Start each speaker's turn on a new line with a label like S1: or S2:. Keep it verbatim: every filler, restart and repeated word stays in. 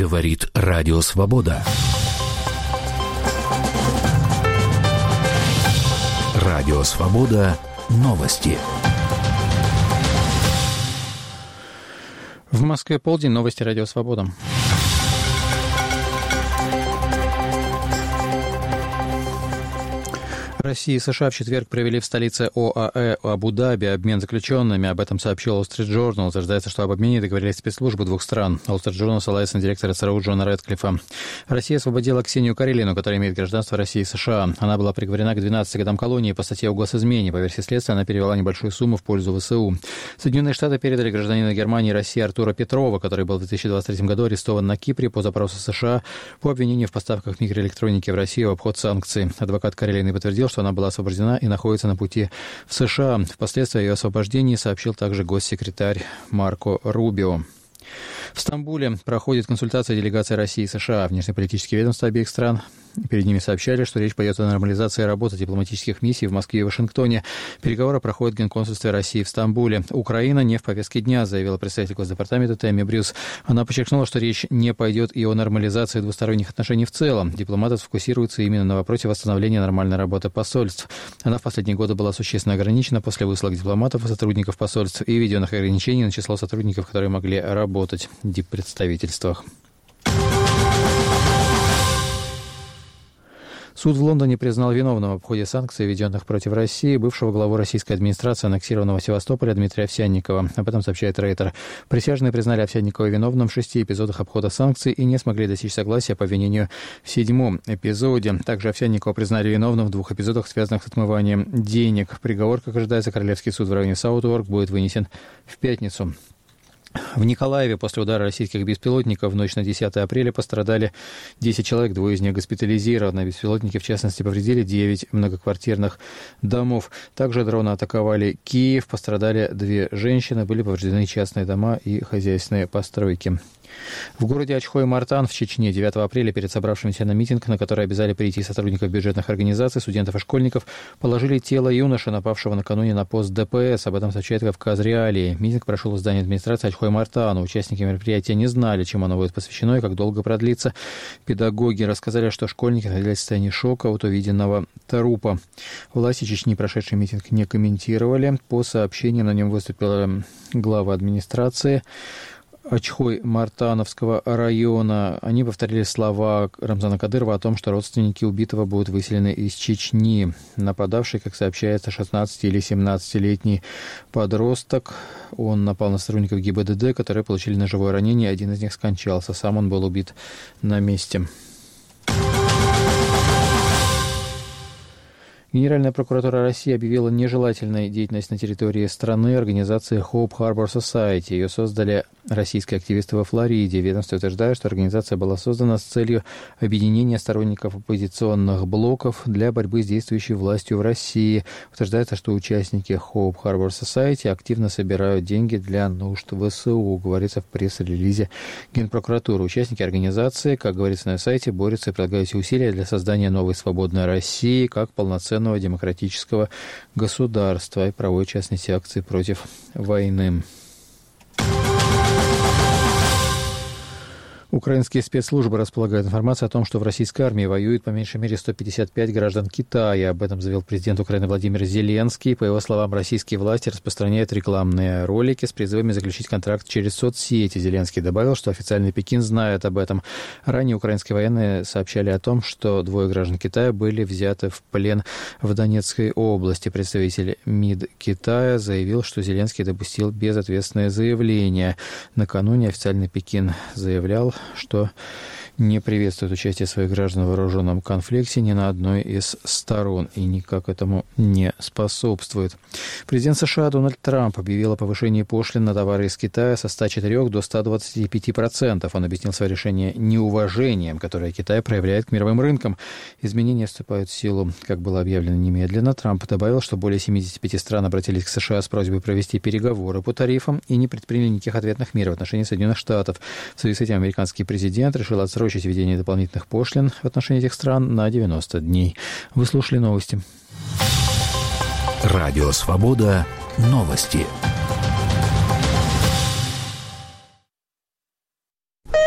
S1: Говорит Радио Свобода. Радио Свобода. Новости.
S2: В Москве полдень. Новости Радио Свобода. Россия и США в четверг провели в столице ОАЭ Абу-Даби обмен заключенными. Об этом сообщил Wall Street Journal. Ожидается, что об обмене договорились спецслужбы двух стран. Wall Street Journal ссылается на директора ЦРУ Джона Рэдклиффа. Россия освободила Ксению Карелину, которая имеет гражданство России и США. Она была приговорена к двенадцати годам колонии по статье о госизмене. По версии следствия, она перевела небольшую сумму в пользу ВСУ. Соединенные Штаты передали гражданина Германии и России Артура Петрова, который был в две тысячи двадцать третьем году арестован на Кипре по запросу США по обвинению в поставках микроэлектроники в Россию в обход санкций. Адвокат Карелиной подтвердил, что она была освобождена и находится на пути в США. Впоследствии о ее освобождении сообщил также госсекретарь Марко Рубио. В Стамбуле проходит консультация делегации России и США. Внешнеполитические ведомства обеих стран перед ними сообщали, что речь пойдет о нормализации работы дипломатических миссий в Москве и Вашингтоне. Переговоры проходят в Генконсульстве России в Стамбуле. Украина не в повестке дня, заявила представитель Госдепартамента Тэмми Брюс. Она подчеркнула, что речь не пойдет и о нормализации двусторонних отношений в целом. Дипломаты сфокусируются именно на вопросе восстановления нормальной работы посольств. Она в последние годы была существенно ограничена после высылок дипломатов и сотрудников посольств и введенных ограничений на число сотрудников, которые могли работать в диппредставительствах. Суд в Лондоне признал виновным в обходе санкций, введенных против России, бывшего главу российской администрации аннексированного Севастополя Дмитрия Овсянникова. Об этом сообщает Рейтер. Присяжные признали Овсянникова виновным в шести эпизодах обхода санкций и не смогли достичь согласия по обвинению в седьмом эпизоде. Также Овсянникова признали виновным в двух эпизодах, связанных с отмыванием денег. Приговор, как ожидается, Королевский суд в районе Саутворк будет вынесен в пятницу. В Николаеве после удара российских беспилотников в ночь на десятое апреля пострадали десять человек, двое из них госпитализированы. Беспилотники, в частности, повредили девять многоквартирных домов. Также дроны атаковали Киев, пострадали две женщины, были повреждены частные дома и хозяйственные постройки. В городе Ачхой-Мартан в Чечне девятого апреля перед собравшимися на митинг, на который обязали прийти сотрудников бюджетных организаций, студентов и школьников, положили тело юноши, напавшего накануне на пост ДПС. Об этом сообщает Кавказ Реалии. Митинг прошел в здании администрации Ачхой-Мартана. Участники мероприятия не знали, чем оно будет посвящено и как долго продлится. Педагоги рассказали, что школьники находились в состоянии шока от увиденного трупа. Власти Чечни прошедший митинг не комментировали. По сообщению на нем выступила глава администрации Ачхой-Мартановского района. Они повторили слова Рамзана Кадырова о том, что родственники убитого будут выселены из Чечни. Нападавший, как сообщается, шестнадцати- или семнадцатилетний подросток. Он напал на сотрудников ГИБДД, которые получили ножевое ранение. Один из них скончался. Сам он был убит на месте. Генеральная прокуратура России объявила нежелательной деятельность на территории страны организации Hope Harbor Society. Ее создали российские активисты во Флориде. Ведомство утверждает, что организация была создана с целью объединения сторонников оппозиционных блоков для борьбы с действующей властью в России. Утверждается, что участники Hope Harbor Society активно собирают деньги для нужд ВСУ, говорится в пресс-релизе Генпрокуратуры. Участники организации, как говорится на сайте, борются и прилагают все усилия для создания новой свободной России как полноценной демократического государства и проводит, в частности, акции против войны. Украинские спецслужбы располагают информацией о том, что в российской армии воюет по меньшей мере сто пятьдесят пять граждан Китая. Об этом заявил президент Украины Владимир Зеленский. По его словам, российские власти распространяют рекламные ролики с призывами заключить контракт через соцсети. Зеленский добавил, что официальный Пекин знает об этом. Ранее украинские военные сообщали о том, что двое граждан Китая были взяты в плен в Донецкой области. Представитель МИД Китая заявил, что Зеленский допустил безответственное заявление. Накануне официальный Пекин заявлял, что не приветствует участие своих граждан в вооруженном конфликте ни на одной из сторон и никак этому не способствует. Президент США Дональд Трамп объявил о повышении пошлин на товары из Китая со ста четырёх до ста двадцати пяти процентов. Он объяснил свое решение неуважением, которое Китай проявляет к мировым рынкам. Изменения вступают в силу, как было объявлено, немедленно. Трамп добавил, что более семидесяти пяти стран обратились к США с просьбой провести переговоры по тарифам и не предприняли никаких ответных мер в отношении Соединенных Штатов. В связи с этим американский президент решил отсрочить введение дополнительных пошлин в отношении этих стран на девяносто дней. Вы слушали новости.
S1: Радио Свобода. Новости.